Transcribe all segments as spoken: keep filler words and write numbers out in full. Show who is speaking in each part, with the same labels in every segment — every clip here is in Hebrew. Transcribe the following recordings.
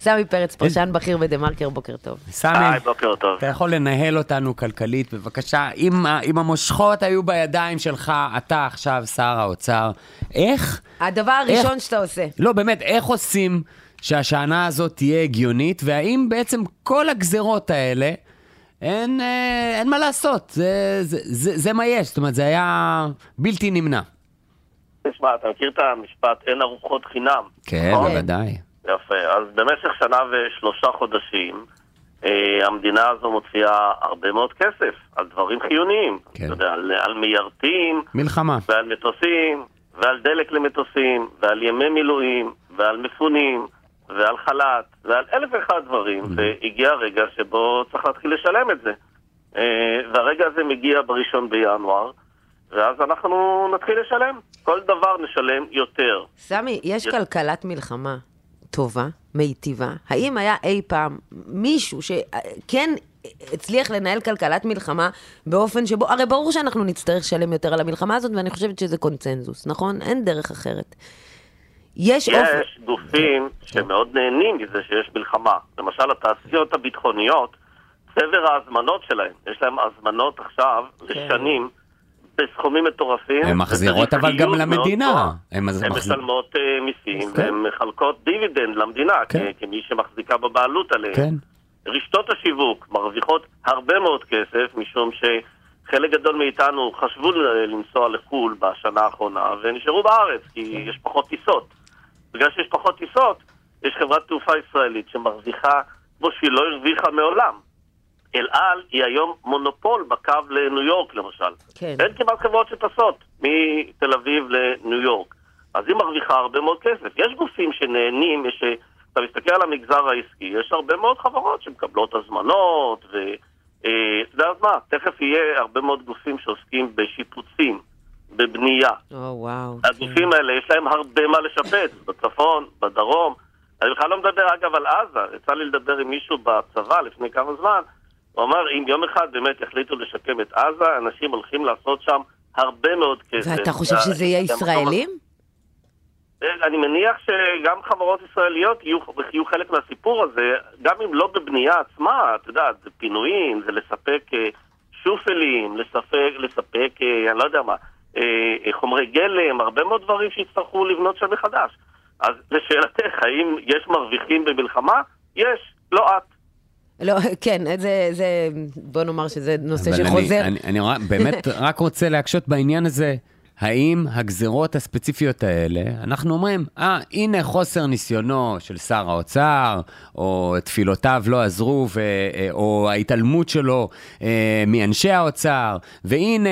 Speaker 1: סמי פרץ, פרשן בכיר בדה-מרקר, בוקר טוב.
Speaker 2: סמי,
Speaker 3: היי, בוקר טוב.
Speaker 2: אתה יכול לנהל אותנו כלכלית, בבקשה, אם, אם המושכות היו בידיים שלך, אתה עכשיו שר האוצר, איך?
Speaker 1: הדבר הראשון
Speaker 2: איך,
Speaker 1: שאתה עושה.
Speaker 2: לא, באמת, איך עושים שהשנה הזאת תהיה הגיונית, והאם בעצם כל הגזרות האלה, אין, אין מה לעשות, זה, זה, זה, זה מה יש, זאת אומרת, זה היה בלתי נמנע.
Speaker 3: תשמע, אתה מכיר את המשפט, אין ארוחות חינם?
Speaker 2: כן, בוודאי.
Speaker 3: יפה, אז במשך שנה ושלושה חודשים, אה, המדינה הזו מוציאה הרבה מאוד כסף על דברים חיוניים.
Speaker 2: כן.
Speaker 3: אתה יודע, על, על מיירטים,
Speaker 2: מלחמה.
Speaker 3: ועל מטוסים, ועל דלק למטוסים, ועל ימי מילואים, ועל מפונים, ועל חל"ת, ועל אלף ואחד דברים, והגיע הרגע שבו צריך להתחיל לשלם את זה. אה, והרגע הזה מגיע בראשון בינואר, ואז אנחנו נתחיל לשלם. כל דבר נשלם יותר.
Speaker 1: סמי, יש כלכלת מלחמה טובה, מיטיבה. האם היה אי פעם מישהו שכן הצליח לנהל כלכלת מלחמה באופן שבו, הרי ברור שאנחנו נצטרך לשלם יותר על המלחמה הזאת, ואני חושבת שזה קונצנזוס, נכון? אין דרך אחרת. יש,
Speaker 3: יש
Speaker 1: אופן...
Speaker 3: גופים שמאוד נהנים מזה שיש מלחמה. למשל, התעשיות הביטחוניות, צבר ההזמנות שלהם, יש להם הזמנות עכשיו לשנים, בסכומים מטורפים.
Speaker 2: הן מחזירות אבל גם למדינה.
Speaker 3: הן משלמות מיסים, והן מחלקות דיבידנד למדינה, כמי שמחזיקה בבעלות עליהן. רשתות השיווק מרוויחות הרבה מאוד כסף, משום שחלק גדול מאיתנו חשבו לנסוע לחול בשנה האחרונה, ונשארו בארץ, כי יש פחות טיסות. בגלל שיש פחות טיסות, יש חברת תעופה ישראלית שמרוויחה כמו שהיא לא הרוויחה מעולם. אל על היא היום מונופול בקו לניו יורק למשל.
Speaker 1: כן.
Speaker 3: אין כמעט חברות שטסות מתל אביב לניו יורק. אז היא מרוויחה הרבה מאוד כסף. יש גופים שנהנים, יש, אתה מסתכל על המגזר העסקי, יש הרבה מאוד חברות שמקבלות הזמנות, ו... אה, אתה יודע מה, תכף יהיה הרבה מאוד גופים שעוסקים בשיפוצים, בבנייה.
Speaker 1: או, וואו.
Speaker 3: הגופים כן. האלה יש להם הרבה מה לשפץ, בצפון, בדרום. אני בכלל לא מדבר אגב על עזה, יצא לי לדבר עם מישהו בצבא לפני כמה זמן, הוא אמר, אם יום אחד באמת יחליטו לשקם את עזה, אנשים הולכים לעשות שם הרבה מאוד כסף.
Speaker 1: ואתה חושב שזה יהיה ישראלים?
Speaker 3: אני מניח שגם חברות ישראליות יהיו, יהיו חלק מהסיפור הזה, גם אם לא בבנייה עצמה, אתה יודע, זה פינויים, זה לספק שופלים, לספק, לספק, אני לא יודע מה, חומרי גלם, הרבה מאוד דברים שיצטרכו לבנות שם מחדש. אז לשאלתך, האם יש מרוויחים במלחמה? יש, לא את.
Speaker 1: לא, כן, זה, זה, בוא נאמר שזה נושא שחוזר.
Speaker 2: אני, אני, אני באמת רק רוצה להקשות בעניין הזה, האם הגזרות הספציפיות האלה, אנחנו אומרים, אה, הנה חוסר ניסיונו של שר האוצר, או תפילותיו לא עזרו, ו, או ההתעלמות שלו אה, מאנשי האוצר, והנה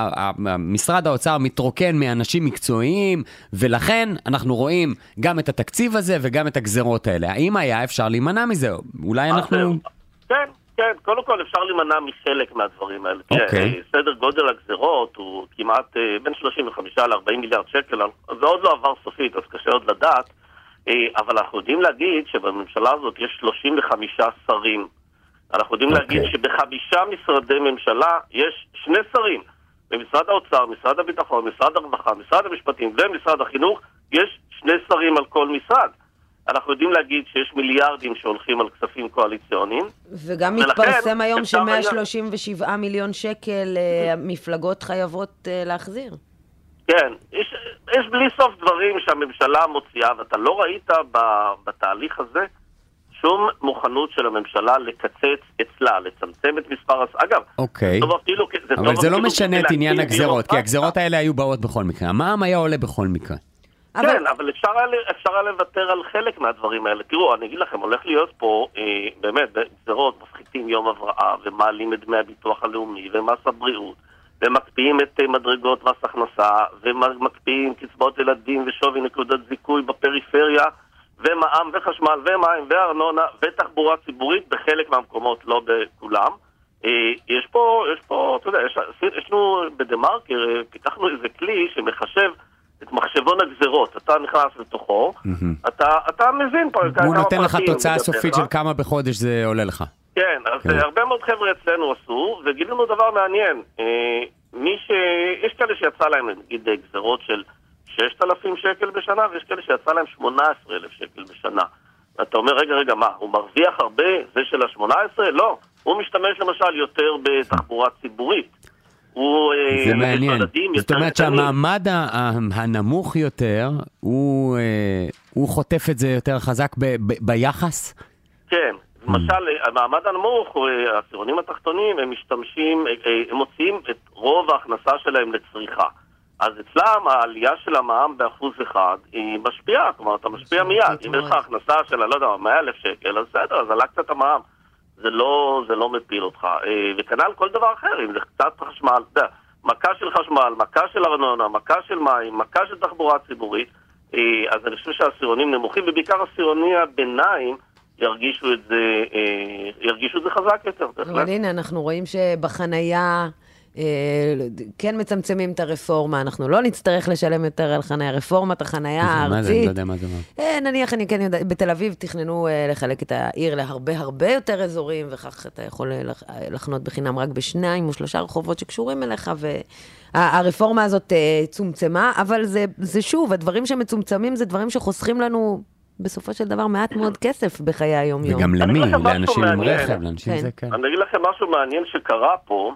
Speaker 2: משרד האוצר מתרוקן מאנשים מקצועיים, ולכן אנחנו רואים גם את התקציב הזה וגם את הגזרות האלה. האם היה אפשר להימנע מזה? אולי אנחנו...
Speaker 3: כן. כן, קודם כל אפשר להימנע מחלק מהדברים האלה.
Speaker 2: אוקיי.
Speaker 3: סדר גודל הגזרות הוא כמעט בין שלושים וחמישה עד ארבעים מיליארד שקל, זה עוד לא עבר סופית, אז קשה עוד לדעת, אבל אנחנו יודעים להגיד שבממשלה הזאת יש שלושים וחמישה שרים. אנחנו יודעים להגיד שבחמישה משרדי ממשלה יש שני שרים. במשרד האוצר, משרד הביטחון, משרד הרווחה, משרד המשפטים ומשרד החינוך יש שני שרים על כל משרד. אנחנו יודעים להגיד שיש מיליארדים שהולכים על כספים קואליציוניים.
Speaker 1: וגם מתפרסם היום ש-מאה שלושים ושבעה מיליון שקל מפלגות חייבות להחזיר.
Speaker 3: כן, יש, יש בלי סוף דברים שהממשלה מוציאה, ואתה לא ראית בתהליך הזה שום מוכנות של הממשלה לקצץ אצלה, לצמצם את מספר... אגב,
Speaker 2: אוקיי.
Speaker 3: טוב אפילו... זה
Speaker 2: אבל
Speaker 3: טוב
Speaker 2: זה לא
Speaker 3: אפילו
Speaker 2: משנה את עניין הגזרות, כי הגזרות האלה היו באות בכל מקרה. המע"מ היה עולה בכל מקרה.
Speaker 3: אבל... כן, אבל אפשר היה, אפשר היה לוותר על חלק מהדברים האלה. תראו, אני אגיד לכם, הולך להיות פה, אה, באמת, בגזרות, מפחיתים יום הבראה, ומעלים את דמי הביטוח הלאומי, ומס הבריאות, ומקפיאים את אה, מדרגות מס הכנסה, ומקפיאים קצבאות ילדים, ושווי נקודות זיכוי בפריפריה, ומע"מ וחשמל, ומים, וארנונה, ותחבורה ציבורית, בחלק מהמקומות, לא בכולם. אה, יש פה, יש פה, אתה יודע, יש, יש לנו בדה-מרקר, פיתחנו איזה כלי שמחשב את מחשבון הגזרות, אתה נכנס לתוכו, mm-hmm. אתה, אתה מבין פה...
Speaker 2: הוא נותן לך תוצאה סופית של כמה בחודש זה עולה לך.
Speaker 3: כן, אז כן. הרבה מאוד חבר'ה אצלנו עשו, וגילינו דבר מעניין. אה, מי ש... יש כאלה שיצא להם, נגיד, גזרות של ששת אלפים שקל בשנה, ויש כאלה שיצא להם שמונה עשרה אלף שקל בשנה. אתה אומר, רגע, רגע, מה, הוא מרוויח הרבה, זה של ה-שמונה עשרה? לא, הוא משתמש למשל יותר בתחבורה ציבורית. הוא,
Speaker 2: זה מעניין, זאת אומרת שהמעמד הנמוך יותר, הוא חוטף את זה יותר חזק ביחס?
Speaker 3: כן, למשל, המעמד הנמוך, העשירונים התחתונים, הם משתמשים, הם מוציאים את רוב ההכנסה שלהם לצריכה. אז אצלם העלייה של המע"מ באחוז אחד היא משפיעה, כלומר אתה משפיע מיד, אם יש לך הכנסה של, לא יודע, מאה אלף שקל, אז בסדר, אז עלה קצת המע"מ, זה לא, זה לא מפיל אותך, וכנ"ל כל דבר אחר, אם זה קצת חשמל, אתה יודע, מכה של חשמל, מכה של ארנונה, מכה של מים, מכה של תחבורה ציבורית, אז אני חושב שהעשירונים נמוכים, ובעיקר עשירוני הביניים, ירגישו את זה, ירגישו את זה חזק יותר.
Speaker 1: אבל הנה, אנחנו רואים שבחנייה כן מצמצמים את הרפורמה, אנחנו לא נצטרך לשלם יותר על חנייה, רפורמת החנייה הארצית.
Speaker 2: מה זה? אני לא יודע מה זה מה.
Speaker 1: נניח, אני כן יודעת, בתל אביב תכננו לחלק את העיר להרבה הרבה יותר אזורים, וכך אתה יכול לחנות בחינם רק בשניים או שלושה רחובות שקשורים אליך, והרפורמה הזאת צומצמה, אבל זה שוב, הדברים שמצומצמים זה דברים שחוסכים לנו בסופו של דבר מעט מאוד כסף בחיי היום-יום.
Speaker 2: וגם למי? לאנשים עם רכב, לאנשים זה כן.
Speaker 3: אני אגיד לכם משהו מעניין שקרה פה,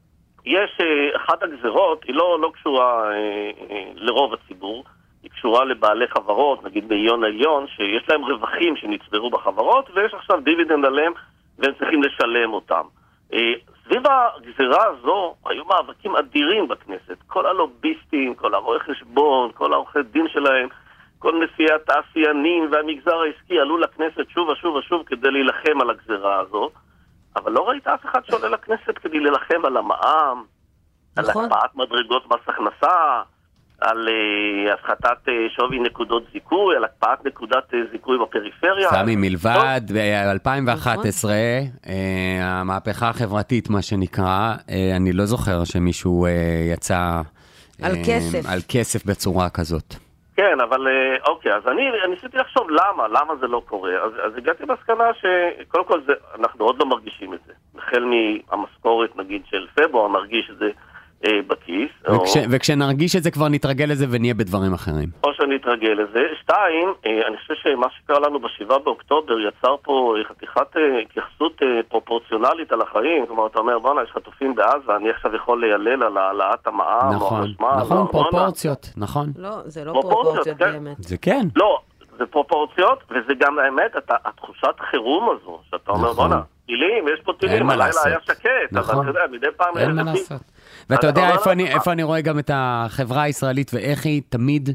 Speaker 3: יש אחת הגזרות, היא לא, לא קשורה אה, אה, לרוב הציבור, היא קשורה לבעלי חברות, נגיד בעיון העליון, שיש להם רווחים שנצברו בחברות, ויש עכשיו דיבידנד עליהם, והם צריכים לשלם אותם. אה, סביב הגזרה הזו, היו מאבקים אדירים בכנסת. כל הלוביסטים, כל הרואי חשבון, כל העורכי דין שלהם, כל נשיאי התעשיינים והמגזר העסקי עלו לכנסת שוב ושוב ושוב כדי להילחם על הגזרה הזו. אבל לא ראית אף אחד שעולה לכנסת כדי ללחם על המע"מ, נכון. על הקפאת מדרגות מס הכנסה, על uh, הפחתת uh, שווי נקודות זיכוי, על הקפאת נקודת uh, זיכוי בפריפריה.
Speaker 2: סמי מלבד, ב-אלפיים ואחת עשרה, uh, המהפכה החברתית, מה שנקרא, uh, אני לא זוכר שמישהו uh, יצא
Speaker 1: על uh, כסף.
Speaker 2: על כסף בצורה כזאת.
Speaker 3: כן, אבל אוקיי, אז אני ניסיתי לחשוב למה, למה זה לא קורה. אז, אז הגעתי בסכנה שקודם כל זה, אנחנו עוד לא מרגישים את זה. החל מהמשכורת, נגיד, של פברואר, נרגיש את זה אה, בכיס.
Speaker 2: וכש,
Speaker 3: או...
Speaker 2: וכשנרגיש את זה כבר נתרגל לזה ונהיה בדברים אחרים.
Speaker 3: או שנתרגל לזה. שתיים, אה, אני חושב שמה שקרה לנו בשבעה באוקטובר יצר פה חתיכת אה, התייחסות אה, פרופורציונלית על החיים. כלומר, אתה אומר, בוא'נה, יש חטופים בעזה, אני עכשיו יכול ליילל על העלאת המע"מ.
Speaker 2: נכון, נכון, פרופורציות, נכון.
Speaker 1: לא, זה לא פרופורציות באמת.
Speaker 2: זה כן.
Speaker 3: לא, זה פרופורציות, וזה גם האמת, התחושת חירום הזו, שאתה אומר, בוא'נה, טילים, יש פה טילים, הלילה היה שקט, אבל אתה יודע, מדי פעם...
Speaker 2: אין מה לעשות. ואתה יודע איפה אני רואה גם את החברה הישראלית, ואיך היא תמיד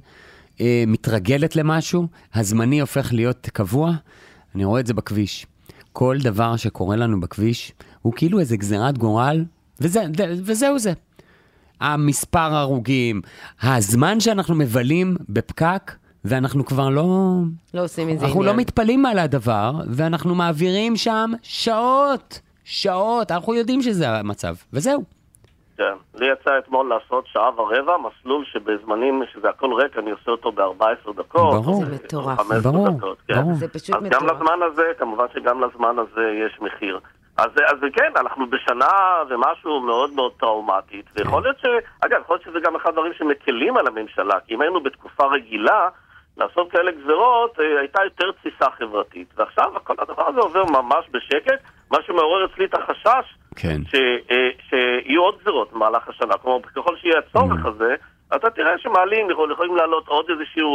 Speaker 2: מתרגלת למשהו, הזמני הופך להיות קבוע, אני רואה את זה בכביש. כל דבר שקורה לנו בכביש, הוא כאילו איזה גזירת גורל, וזהו זה. המספר הרוגים, הזמן שאנחנו מבלים בפקק, ואנחנו כבר לא...
Speaker 1: לא עושים מזה
Speaker 2: אנחנו
Speaker 1: עניין.
Speaker 2: לא מתפלים על הדבר, ואנחנו מעבירים שם שעות, שעות, אנחנו יודעים שזה המצב, וזהו.
Speaker 3: כן, לי יצא אתמול לעשות שעה ורבע, מסלול שבזמנים שזה הכל ריק, אני עושה אותו ב-ארבע עשרה דקות.
Speaker 2: ברור,
Speaker 1: זה מטורף.
Speaker 2: ברור,
Speaker 3: דקות, כן.
Speaker 2: ברור.
Speaker 1: זה פשוט
Speaker 3: אז
Speaker 1: מטורף.
Speaker 3: גם לזמן הזה, כמובן שגם לזמן הזה יש מחיר. אז, אז כן, אנחנו בשנה ומשהו מאוד מאוד טראומטית, ויכול להיות ש... אגב, יכול להיות שזה גם אחד הדברים שמקלים על הממשלה, כי אם היינו בתקופה רגילה, לעשות כאלה גזרות, הייתה יותר תסיסה חברתית. ועכשיו, כל הדבר הזה עובר ממש בשקט, מה שמעורר אצלי את החשש,
Speaker 2: כן.
Speaker 3: ש, שיהיו עוד גזרות במהלך השנה. כלומר, ככל שיהיה הצורך הזה, אתה תראה שמעלים, יכולים לעלות עוד איזשהו...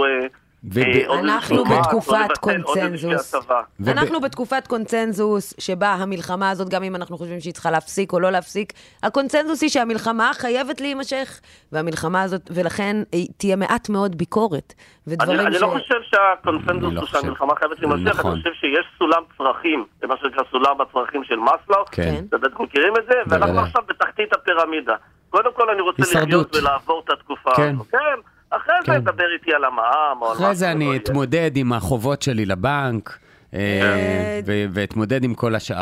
Speaker 1: אנחנו בתקופת קונצנזוס. אנחנו בתקופת קונצנזוס שבה המלחמה הזאת, גם אם אנחנו חושבים שהיא צריכה להפסיק או לא להפסיק, הקונצנזוס היא שהמלחמה חייבת להימשך, והמלחמה הזאת, ולכן תהיה מעט מאוד ביקורת.
Speaker 3: אני לא חושב שהקונצנזוס הוא שהמלחמה חייבת להימשך, אני חושב שיש סולם צרכים, זה מה שנקרא סולם הצרכים של מסלו, אתם בטח מכירים את זה, ואנחנו עכשיו בתחתית הפירמידה. קודם כל אני רוצה לחיות ולעבור את התקופה הזאת. כן. אחרי זה נדבר איתי על המע"מ.
Speaker 2: אחרי זה אני אתמודד עם החובות שלי לבנק, ואתמודד עם כל השאר.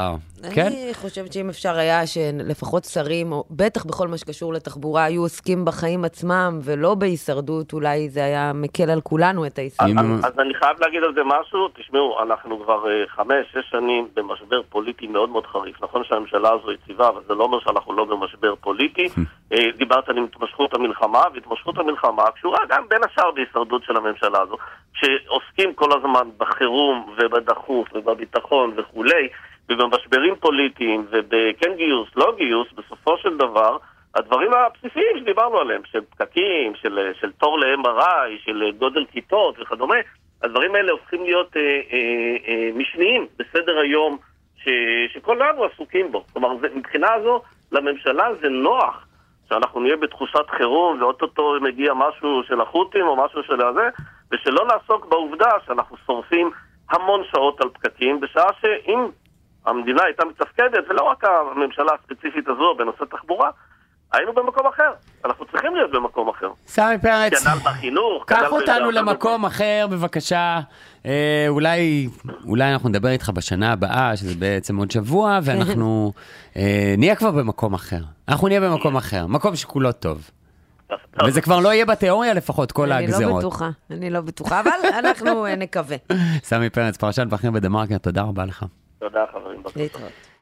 Speaker 2: כן?
Speaker 1: אני חושבת שאם אפשר היה שלפחות שרים, או בטח בכל מה שקשור לתחבורה, היו עוסקים בחיים עצמם, ולא בהישרדות, אולי זה היה מקל על כולנו את ההישרדות.
Speaker 3: אז, אז אני חייב להגיד על זה משהו, תשמעו, אנחנו כבר uh, חמש, שש שנים במשבר פוליטי מאוד מאוד חריף. נכון שהממשלה הזו יציבה, אבל זה לא אומר שאנחנו לא במשבר פוליטי. uh, דיברת על התמשכות המלחמה, והתמשכות המלחמה קשורה גם בין השאר בהישרדות של הממשלה הזו, שעוסקים כל הזמן בחירום ובדחוף ובביטחון וכולי, ובמשברים פוליטיים, ובכן גיוס, לא גיוס, בסופו של דבר, הדברים הבסיסיים שדיברנו עליהם, של פקקים, של, של תור ל-אם אר איי, של גודל כיתות וכדומה, הדברים האלה הופכים להיות אה, אה, אה, משניים בסדר היום ש, שכולנו עסוקים בו. כלומר, זה, מבחינה הזו, לממשלה זה נוח שאנחנו נהיה בתחושת חירום, ואוטוטו מגיע משהו של החוטים או משהו של הזה, ושלא נעסוק בעובדה שאנחנו שורפים המון שעות על פקקים, בשעה שאם המדינה הייתה מתפקדת, ולא רק הממשלה הספציפית הזו בנושא תחבורה, היינו במקום אחר. אנחנו צריכים להיות במקום אחר.
Speaker 2: סמי פרץ,
Speaker 3: כנ"ל בחינוך.
Speaker 2: קח אותנו למקום אחר, בבקשה. אה, אולי, אולי אנחנו נדבר איתך בשנה הבאה, שזה בעצם עוד שבוע, ואנחנו אה, נהיה כבר במקום אחר. אנחנו נהיה במקום אחר, מקום שכולו טוב. וזה כבר לא יהיה בתיאוריה לפחות, כל הגזרות.
Speaker 1: אני לא בטוחה, אני לא בטוחה, אבל אנחנו נקווה.
Speaker 2: סמי פרץ, פרשן בכיר בדה-מרקר, תודה רבה לך.
Speaker 3: תודה חברים.
Speaker 1: להתראות.